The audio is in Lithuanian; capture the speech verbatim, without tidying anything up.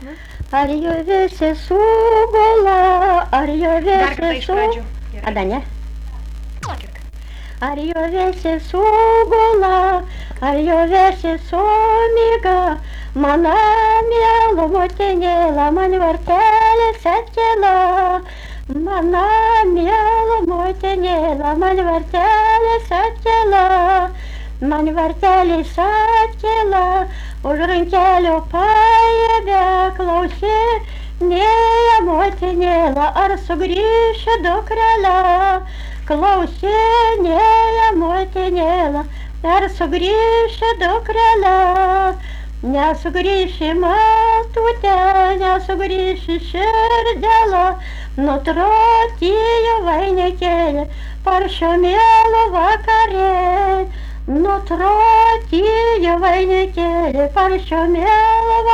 Ar jau visi sugula, ar jau Dar kartą visi iš su... pradžių. A, dar ne? Duokit. Ar jau visi sugula, ar jau visi sumiga, mano mielo motinėla, man vartelis atkela. Mano mielo motinėla, man vartelis atkela. Man vartelis atkela, už rankelio paėmė, klausinėja motinėla, ar sugrįši dukrelė. Klausinėja motinėla, ar sugrįši dukrelė. Nesugrįši matute, nesugrįši širdelė, nutrotėjo vainikėlį, paršio mielo vakarė. Nutrotėjo vainikėlį, paršio mielo